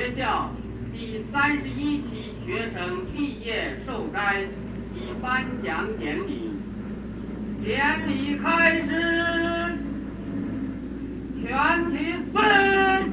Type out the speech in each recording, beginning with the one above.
学校第31期学生毕业授摘及颁奖典礼，典礼开始，全体肃。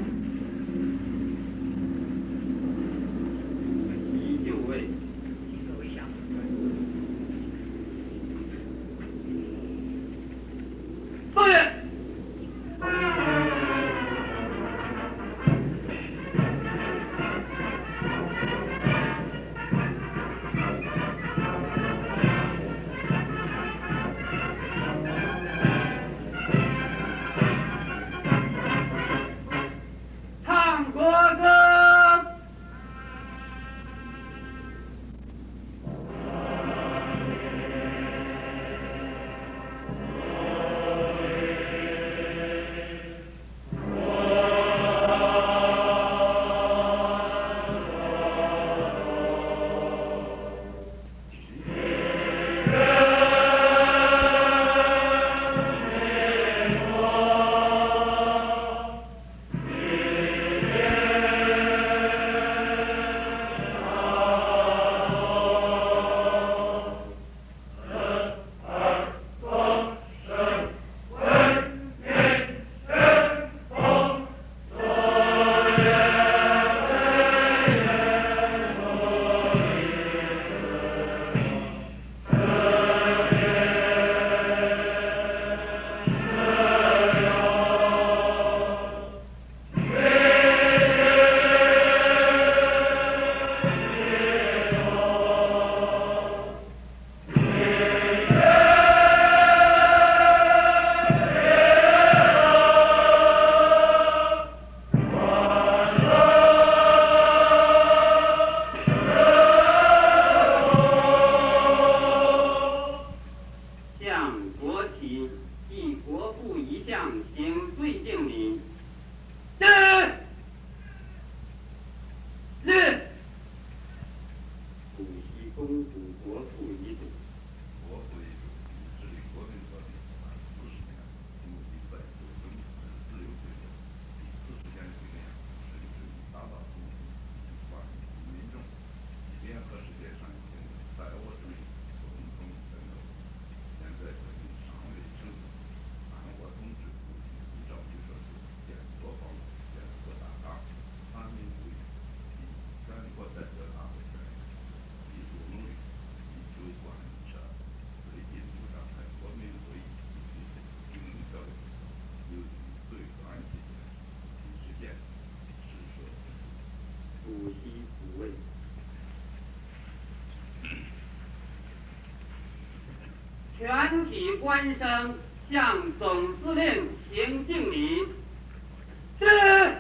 全体官生向总司令行敬礼。是。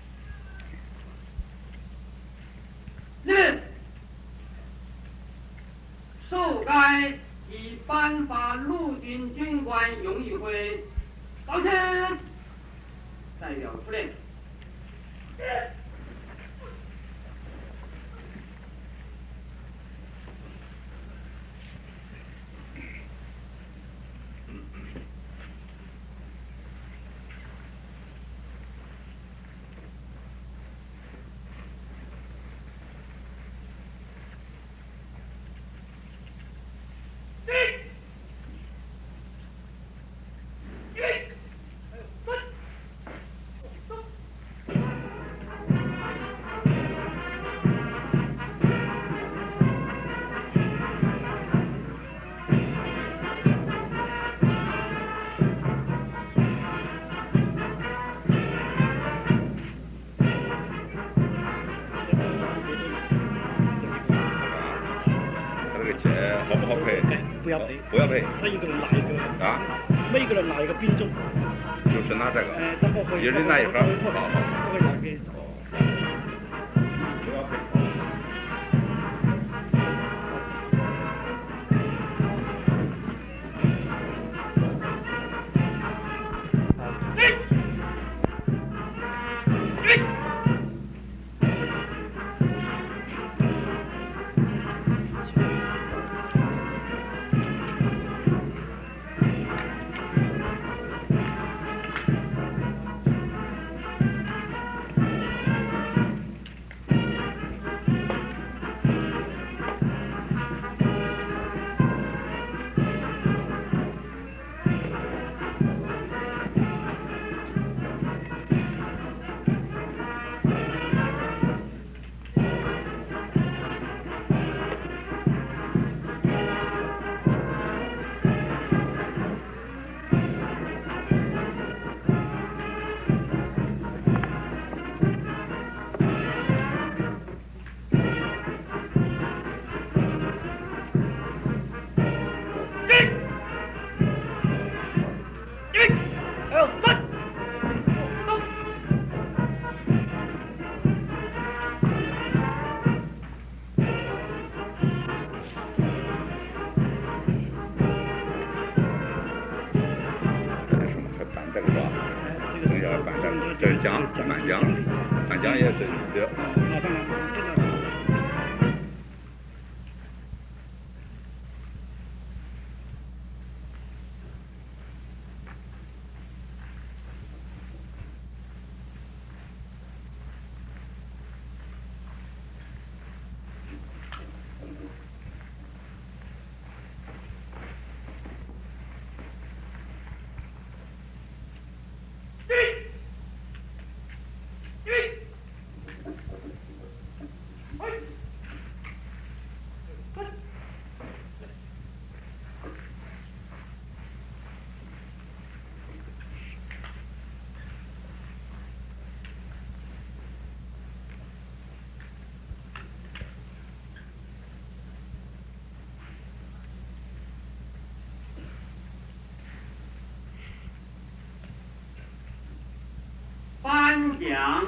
授该已颁发陆军军官荣誉徽，老臣代表出列。 不要赔， 不要赔。 他一个人拿一个啊， 每个人拿一个兵种。 就是拿这个。 他不会。 一人拿一盒。 不会拿给。 不要赔。 对对。 马上来，真的。 颁奖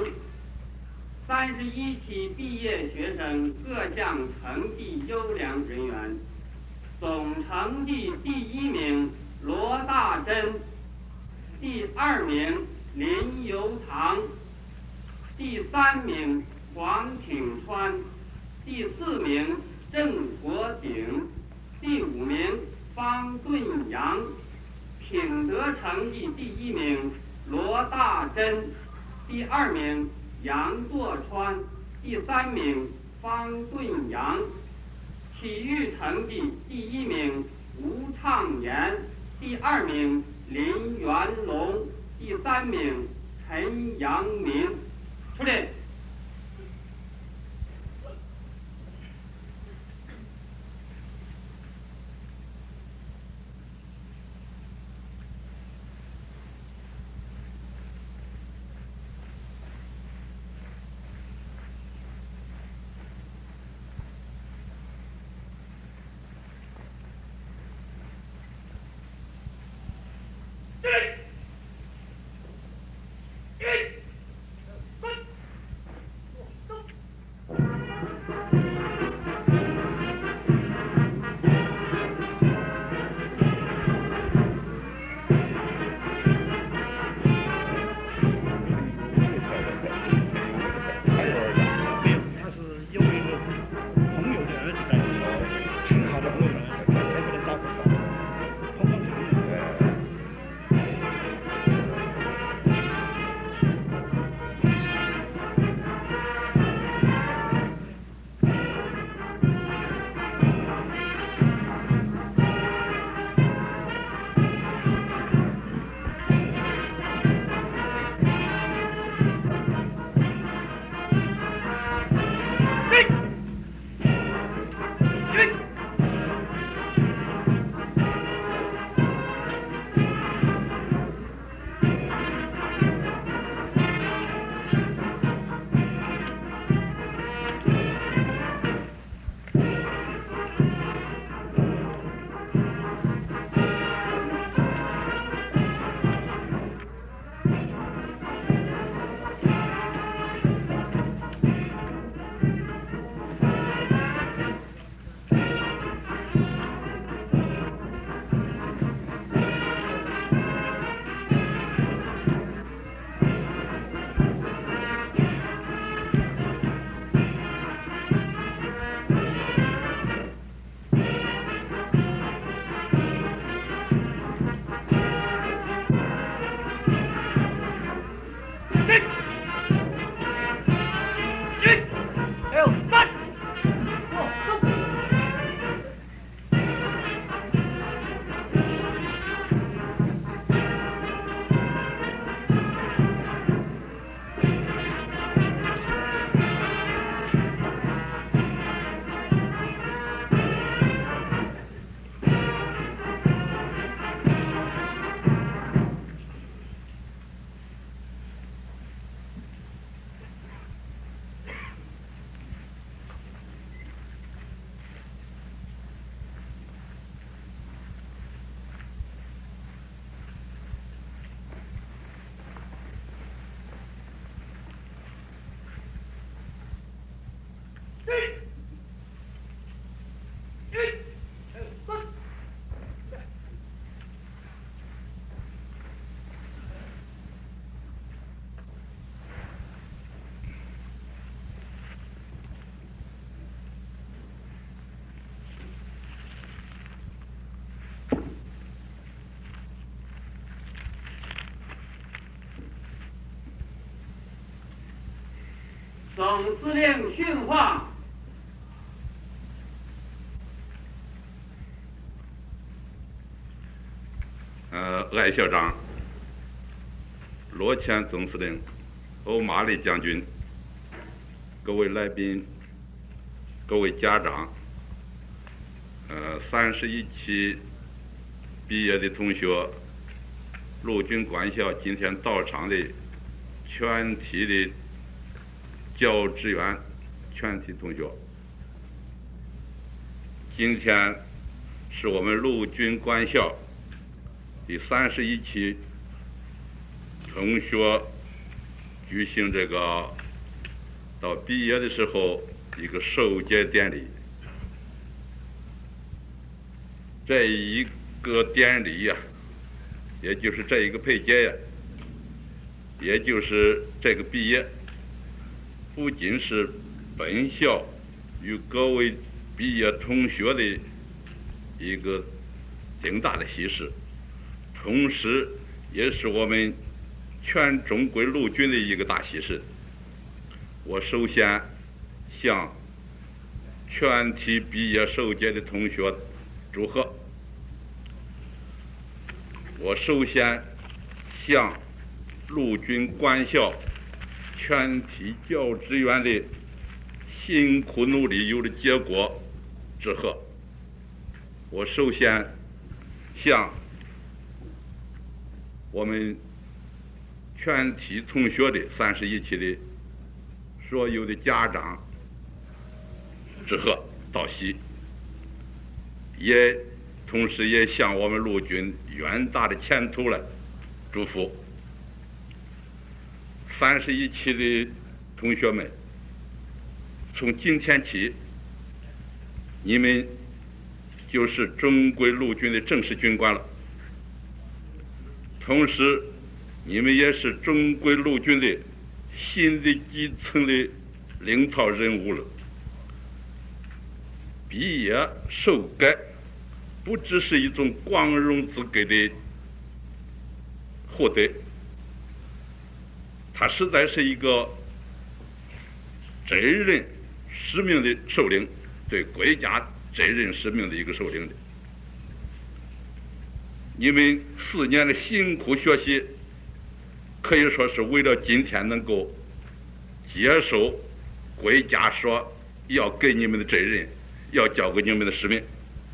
31期毕业学生各项成绩优良人员，总成绩第1名罗大珍，第2名林游堂，第3名黄挺川，第4名郑国鼎，第5名方顿阳。品德成绩第1名罗大珍，第2名杨作川，第3名方顿阳。体育成绩第1名吴畅言，第2名林元龙，第3名陈阳明。出列。 总司令训话。 艾校长、罗乾总司令、欧玛丽将军、各位来宾、各位家长、31期毕业的同学，陆军官校今天到场的全体的教职员、全体同学，今天是我们陆军官校第31期同学举行这个到毕业的时候一个授阶典礼。这一个典礼呀，也就是这一个配阶呀，也就是这个毕业，不仅是本校与各位毕业同学的一个顶大的喜事，同时也是我们全中国陆军的一个大喜事。我首先向全体毕业授阶的同学祝贺。我首先向陆军官校全体教职员的辛苦努力有了结果致贺。我首先向我们全体同学的31期的所有的家长致贺道喜，同时也向我们陆军远大的前途来祝福。31期的同学们，从今天起，你们就是中国陆军的正式军官了。同时，你们也是中国陆军的新的基层的领导人物了。毕业授改不只是一种光荣资格的获得，它实在是一个责任使命的受领，对国家责任使命的一个受领的。你们4年的辛苦学习，可以说是为了今天能够接受国家说要给你们的责任，要交给你们的使命。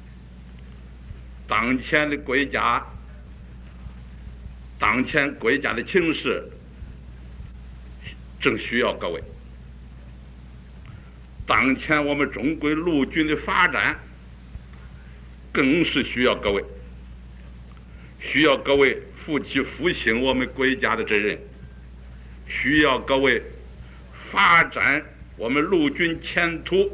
当前国家的情势正需要各位，当前我们中国陆军的发展更是需要各位，需要各位负起复兴我们国家的责任，需要各位发展我们陆军前途，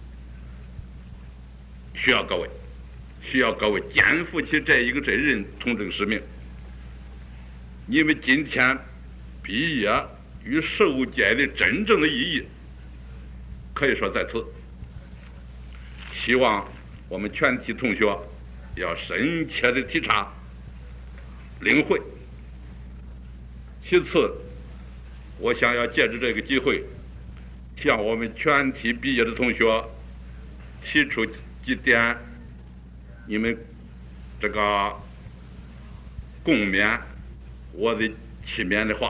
需要各位肩负起这一个责任同这个使命。你们今天毕业与授阶的真正的意义，可以说在此。希望我们全体同学要深切的体察领会。其次，我想要借着这个机会，向我们全体毕业的同学提出几点你们这个共勉我的期勉的话。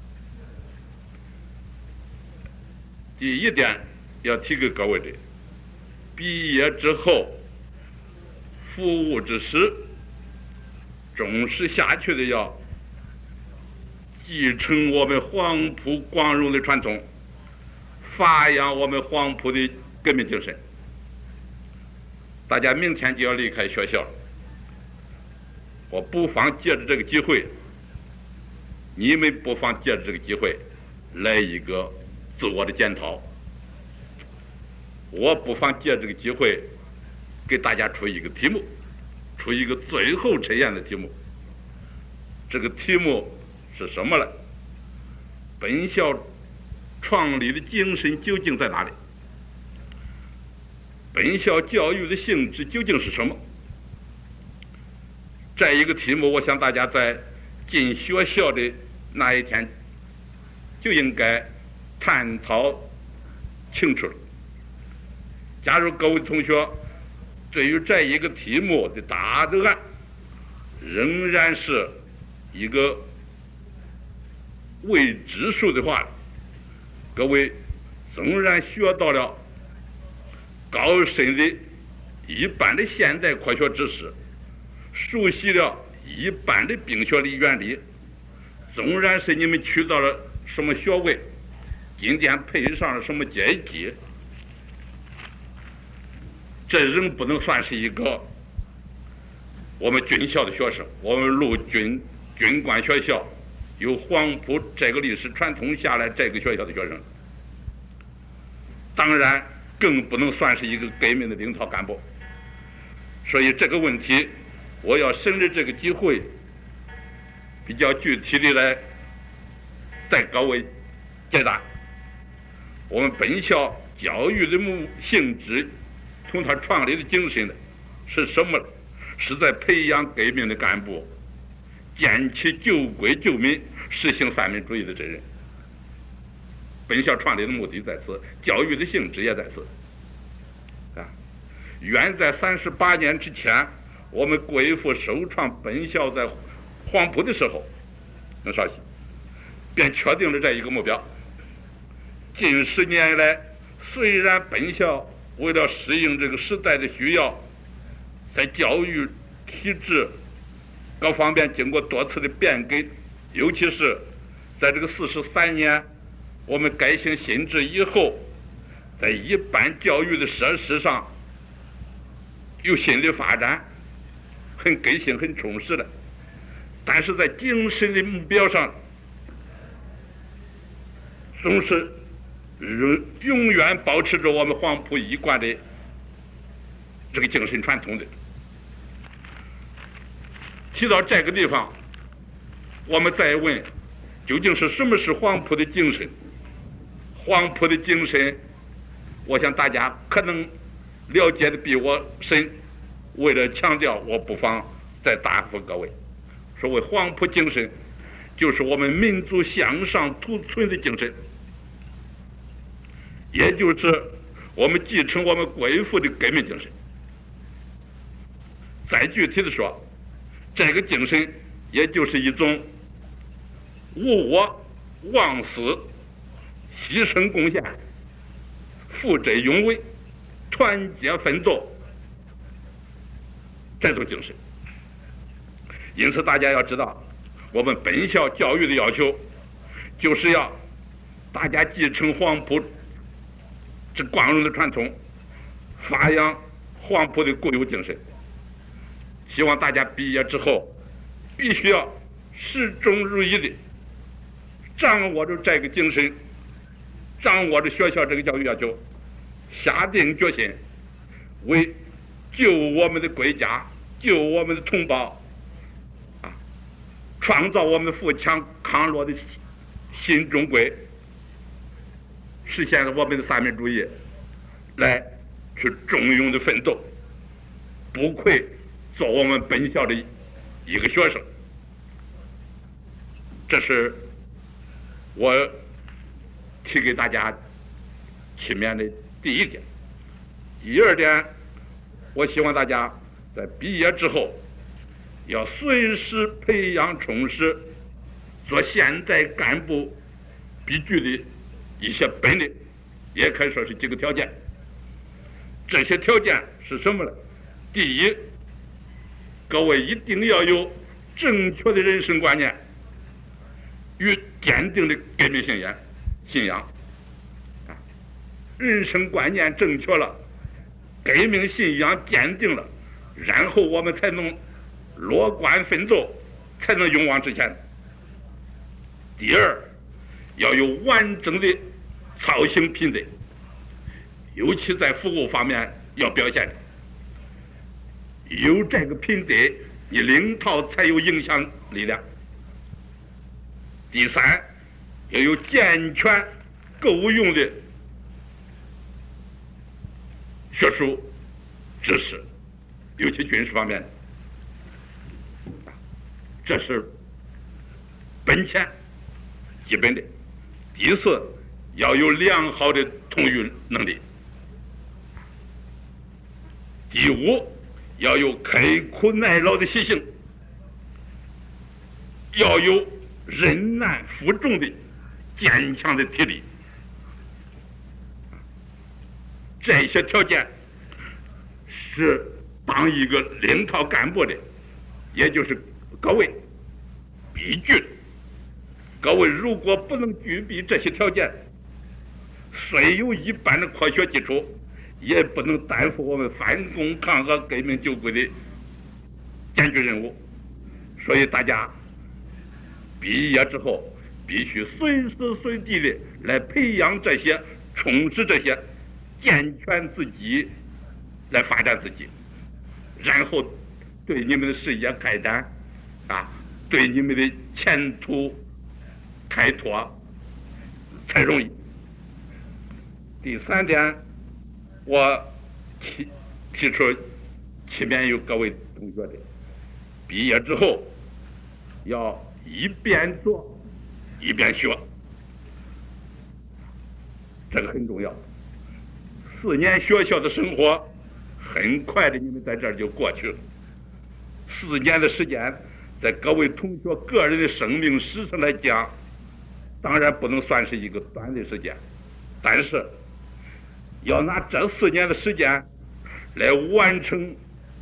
第一点要提给各位的，毕业之后服务之时，重视下去的要继承我们黄埔光荣的传统，发扬我们黄埔的革命精神。大家明天就要离开学校，我不妨借着这个机会，你们不妨借着这个机会来一个自我的检讨。我不妨借这个机会给大家出一个题目，出一个最后测验的题目。这个题目是什么呢？本校创立的精神究竟在哪里？本校教育的性质究竟是什么？这一个题目，我想大家在进学校的那一天就应该探讨清楚了。假如各位同学对于这一个题目的答案仍然是一个未知数的话，各位纵然学到了高深的一般的现代科学知识，熟悉了一般的冰雪的原理，纵然是你们取到了什么学位，今天配上了什么阶级，这仍不能算是一个我们军校的学生，我们陆军军官学校有黄埔这个历史传统下来这个学校的学生，当然更不能算是一个革命的领导干部。所以这个问题我要趁着这个机会比较具体的来带各位解答。我们本校教育的性质从它创立的精神呢是什么呢？是在培养革命的干部，建起救国救民，实行三民主义的责任。本校创立的目的在此，教育的性质也在此。远在38年之前，我们国父首创本校在黄埔的时候，那少许便确定了这一个目标。近10年来，虽然本校为了适应这个时代的需要，在教育体制各方面经过多次的变革，尤其是在这个43年我们改行新制以后，在一般教育的设施上有新的发展，很革新很充实的，但是在精神的目标上总是永远保持着我们黄埔一贯的这个精神传统的。提到这个地方，我们再问，究竟是什么是黄埔的精神？黄埔的精神，我想大家可能了解的比我深，为了强调，我不妨再答复各位。所谓黄埔精神，就是我们民族向上图存的精神，也就是我们继承我们国父的革命精神。再具体的说，这个精神也就是一种无我、忘死、牺牲贡献、负责勇为、团结奋斗这种精神。因此大家要知道，我们本校教育的要求就是要大家继承黄埔这光荣的传统，发扬黄埔的固有精神。希望大家毕业之后必须要始终如一的掌握着这个精神，掌握着学校这个教育要求，下定决心为救我们的国家、救我们的同胞创造我们富强康乐的新中国，实现了我们的三民主义，来去忠勇的奋斗，不愧做我们本校的一个学生。这是我提给大家启面的第一点。第二点，我希望大家在毕业之后要随时培养充实做现代干部必具的一些本领，也可以说是几个条件。这些条件是什么呢？第一，各位一定要有正确的人生观念与坚定的革命信仰。人生观念正确了，革命信仰坚定了，然后我们才能乐观奋斗，才能勇往直前。第二，要有完整的操行品德，尤其在服务方面要表现。有这个品德，你领导才有影响力量。第三，要有健全够用的学术知识，尤其军事方面，这是本钱基本的。第四，要有良好的统御能力。第五，要有刻苦耐劳的习性，要有忍难负重的坚强的体力。这些条件是当一个领导干部的，也就是各位必具的。各位如果不能具备这些条件，虽有一般的科学基础，也不能担负我们反攻抗俄革命救国的艰巨任务。所以大家毕业之后必须随时随地的来培养这些，充实这些，健全自己，来发展自己，然后对你们的事业开展对你们的前途开拓才容易。第三点，我提出期勉有各位同学的，毕业之后要一边做一边学，这个很重要。4年学校的生活很快的，你们在这儿就过去了。4年的时间，在各位同学个人的生命史上来讲，当然不能算是一个短的时间，但是要拿这4年的时间来完成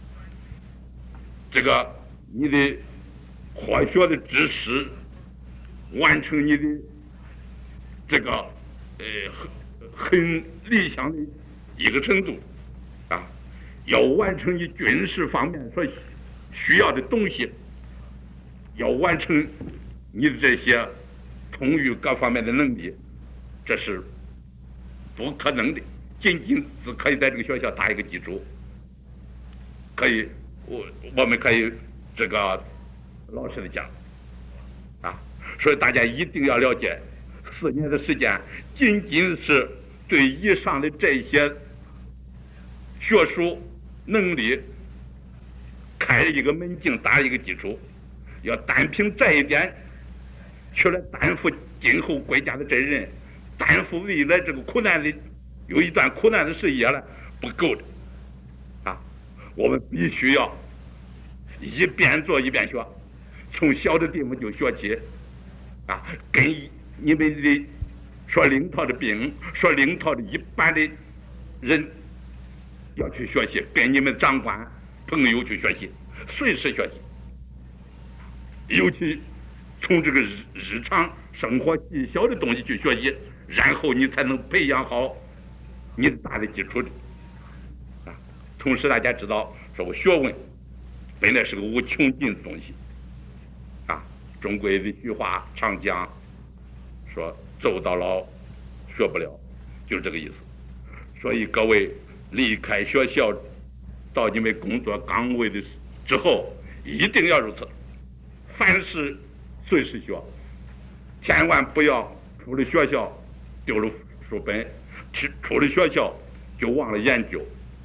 这个你的科学的知识，完成你的这个很理想的一个程度要完成你军事方面所需要的东西，要完成你的这些统御各方面的能力，这是不可能的。仅只可以在这个学校打一个基础，可以我们可以这个老实的讲所以大家一定要了解，4年的时间仅仅是对以上的这些学术能力开了一个门径，打一个基础。要单凭这一点去来担负今后国家的责任，担负未来这个苦难的有一段苦难的事业了，不够的我们必须要一边做一边学，从小的地方就学起跟你们的所领导的兵，所领导的一般的人要去学习，跟你们长官朋友去学习，随时学习，尤其从这个日常生活细小的东西去学习，然后你才能培养好你的大的基础的同时大家知道，说我学问本来是个无穷尽的东西中国的句话常讲说走到老学不了，就是这个意思。所以各位离开学校到你们工作岗位的之后，一定要如此，凡事随时学，千万不要出了学校丢了书本，出了学校就忘了研究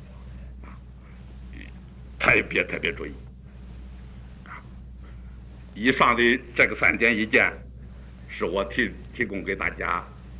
特别注意以上的这个3点意见是我提供给大家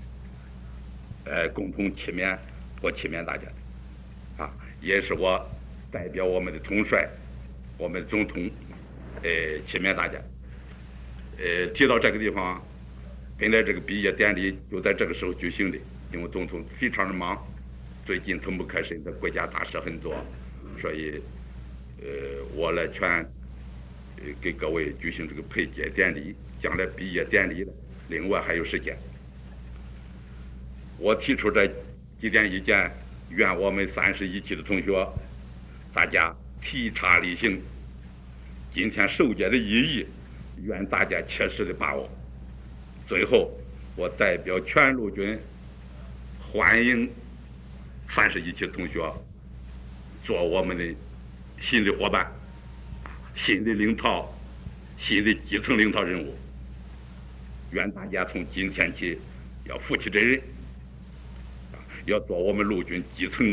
共同期勉，我期勉大家的也是我代表我们的统帅，我们的总统期勉大家提到这个地方，本来这个毕业典礼就在这个时候举行的，因为总统非常的忙，最近同步开审的国家大事很多，所以我来给各位举行这个配阶典礼，将来毕业典礼另外还有时间。我提出这几点意见，愿我们31期的同学大家体察力行，今天授诫的意义愿大家切实的把握。最后我代表全陆军欢迎31期的同学做我们的新的伙伴，新的领导，新的基层领导人物。愿大家从今天起要负起责任，要做我们陆军基层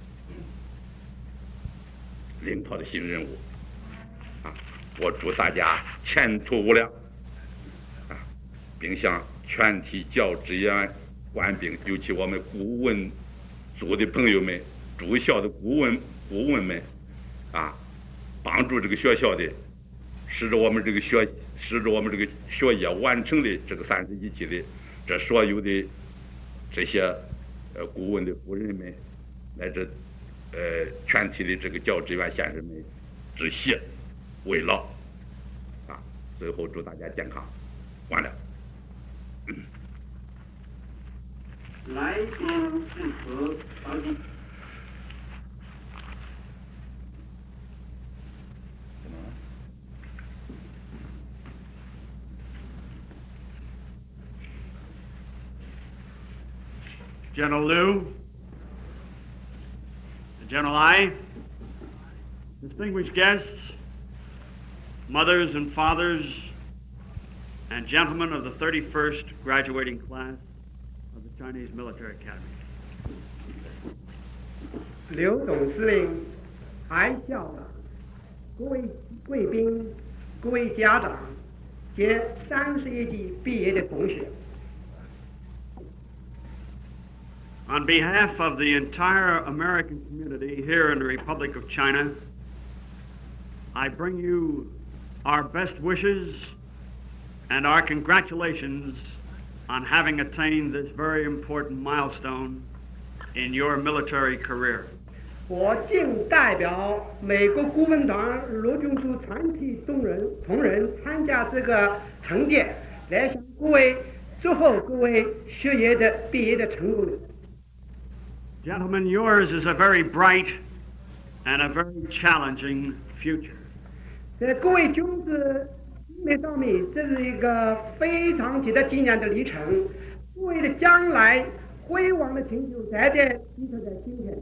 领导的新人物我祝大家前途无量并向全体教职员官兵，尤其我们顾问组的朋友们、住校的顾问们，啊，帮助这个学校的，使得我们这个学业完成的这个31期的这所有的这些顾问的夫人们，乃至全体的这个教职员先生们致谢慰劳，啊，最后祝大家健康，完了。 来宾致辞，高进。 General Liu, General Ai, distinguished guests, mothers and fathers, and gentlemen of the 31st graduating class of the Chinese Military Academy. 刘总司令、海校长、各位贵宾、各位家长及31级毕业的同学。 On behalf of the entire American community here in the Republic of China, I bring you our best wishes and our congratulations on having attained this very important milestone in your military career. 我谨代表美国顾问团陆军处全体同仁参加这个成典，来向各位祝贺各位学业的毕业的成功。 Gentlemen, yours is a very bright and a very challenging future. 在各位军事上面，这是一个非常值得纪念的里程。各位的将来辉煌的成就，在这基础在今天。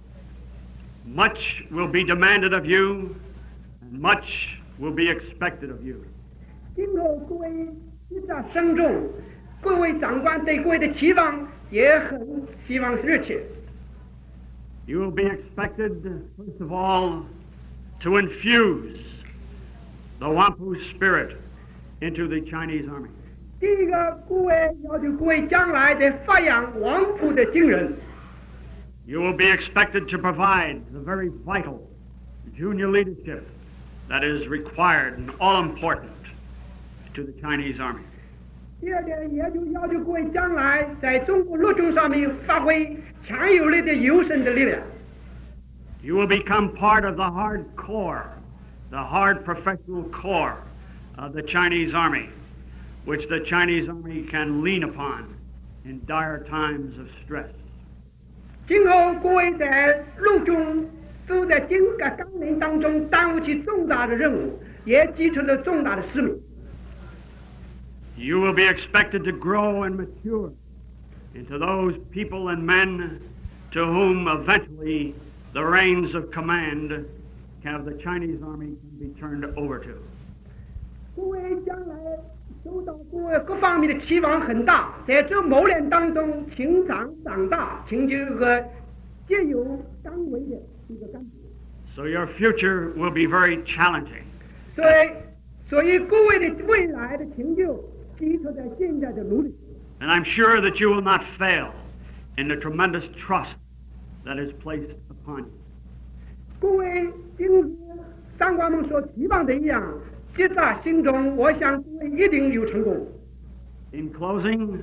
Much will be demanded of you, and much will be expected of you. 今后各位职责深重，各位长官对各位的期望也很希望热切。 You will be expected, first of all, to infuse the Wampu spirit into the Chinese army. 第一个，各位要求各位将来的发扬王府的精神。 You will be expected to provide the very vital junior leadership that is required and all important to the Chinese army. 第二点，也就要求各位将来在中国陆军上面发挥强有力的有生的力量。 You will become part of the hard core, the hard professional core of the Chinese army, which the Chinese army can lean upon in dire times of stress. 今后各位在陆军都在整个纲领当中担负起重大的任务，也基础了重大的使命。 You will be expected to grow and mature into those people and men to whom eventually the reins of command of the Chinese army can be turned over to. 各位将来受到各位各方面的期望很大，在这磨练当中，情长长大，成就一个皆有岗位的一个干部。 So your future will be very challenging. 所以各位的未来的成就基础在现在的努力。 And I'm sure that you will not fail in the tremendous trust that is placed upon you. 各位正长官们所期望的一样，接在心中，我想各位一定有成功。 In closing,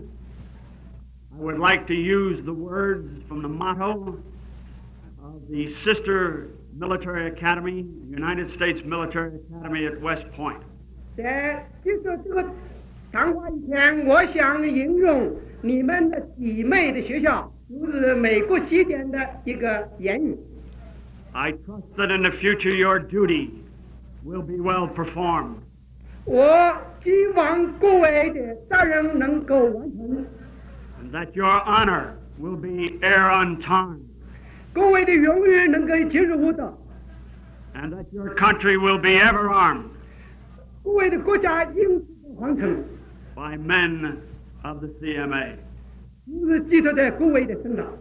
I would like to use the words from the motto of the sister military academy, the United States Military Academy at West Point. 在结束这个谈话以前，我想引用你们的姊妹的学校，就是美国西点的一个言语。 I trust that in the future your duty will be well performed. 我希望各位的责任能够完成。 And that your honor will be heir unto. 各位的荣誉能够接受我的。 And that your country will be ever armed. 各位的国家因此完成。 By men of the CMA. 就是基础在各位的身上。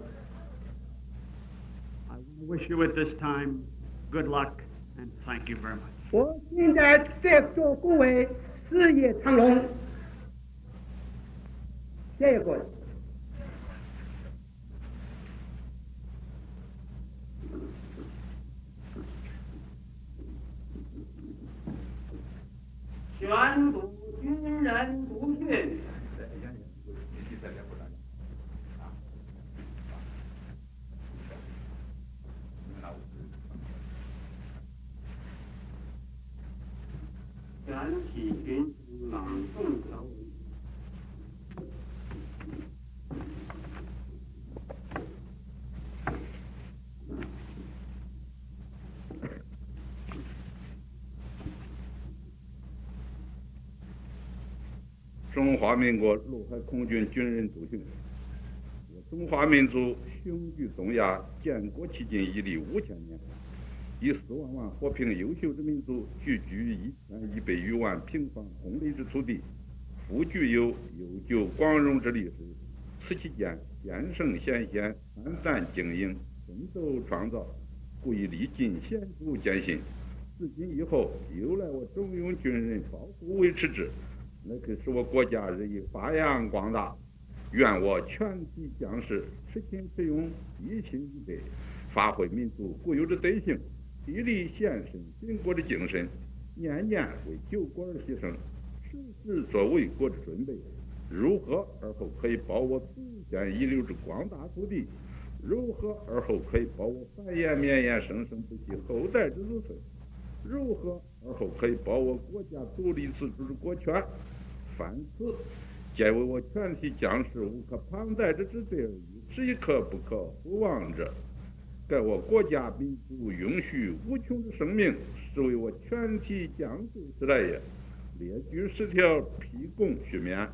I wish you at this time good luck and thank you very much. 我现在在祝各位事业长隆。谢谢各位。 宣读军人读训。全体群书朗诵条文。 中华民国陆海空军军人读训。中华民族雄踞东亚，建国迄今屹立5000年，以4万万和平优秀之民族聚居于1100余万平方公里之土地，富具有悠久光荣之历史。此期间，先圣先贤参赞经营，奋斗创造，故以历尽显著艰辛。自今以后，有赖我中庸军人保护维持之，那可使我国家日益发扬光大。愿我全体将士持勤持勇，一心一德，发挥民族固有之德性，砥砺献身殉国之精神，年年为救国而牺牲，时时做为国之准备。如何而后可以保我祖先遗留之广大土地？如何而后可以保我繁衍绵延、生生不息后代之子孙？如何而后可以保我国家独立自主之国权？凡此皆为我全体将士无可旁贷之职责而已，是一刻不可不忘者。盖我国家民族永续无穷之生命，是为我全体将士之来也。列举10条，批供续勉。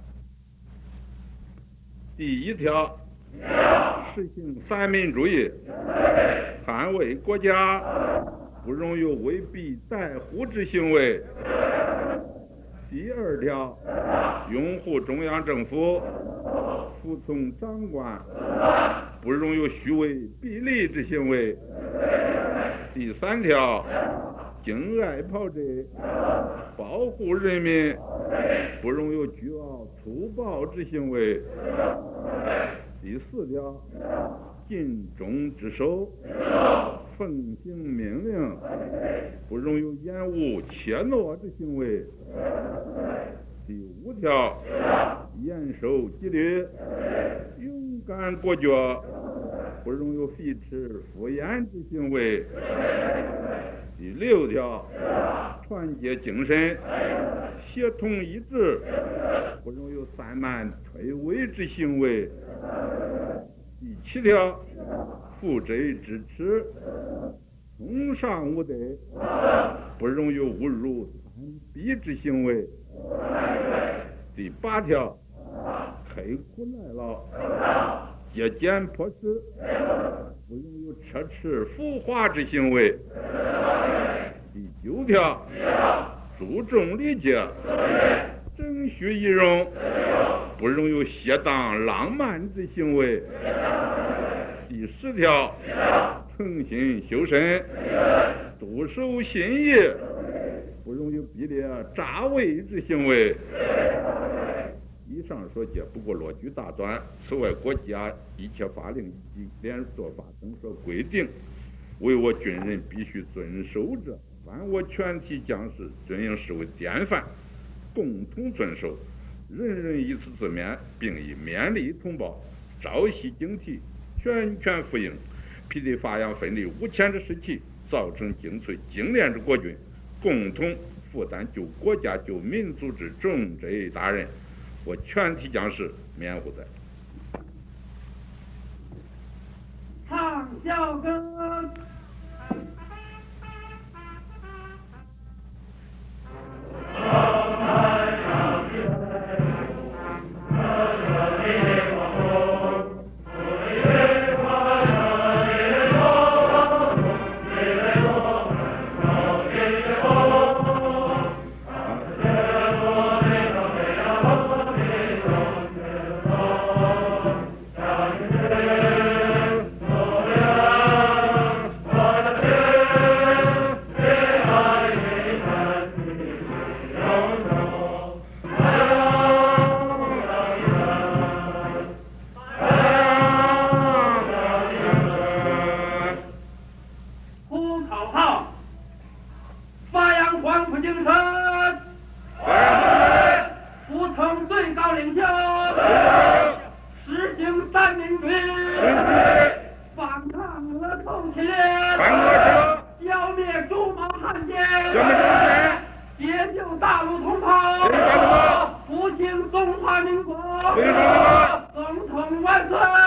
第1条，实行三民主义，捍卫国家，不容有威逼逮捕之行为。第2条，拥护中央政府，服从长官，不容有虚伪逼利之行为。第3条，敬爱炮制，保护人民，不容有倨傲粗暴之行为。第4条，尽忠职守，奉行命令，不容有延误怯懦之行为。第5条，严守纪律，勇敢果决，不容有废弛敷衍之行为。第6条，团结精神，协同一致，不容有散漫退位之行为。第7条，负责支持，崇尚无德，不容有侮辱残逼之行为。第8条，刻苦耐劳，节俭朴实，不容有奢侈浮华之行为。第9条，注重礼节，整虚仪容，不容有懈荡浪漫之行为。第10条，诚心修身，笃守信义，不容有卑劣诈伪之行为。以上所见不过落举大端，此外国家一切法令以及连坐法等所规定，为我军人必须遵守者，凡我全体将士均应视为典范，共同遵守，人人以此自勉，并以勉励同胞，朝夕警惕，全权服膺，必得发扬奋力5000之士气，造成精粹精炼之国军，共同负担救国家救民族之重责大任。我全体将士免乎在。 唱校歌。 呼口号，发扬黄埔精神。 领袖，实行三民主义，反抗俄偷窃，消灭朱毛汉奸，解救大陆同胞，复兴中华民国，总统万岁！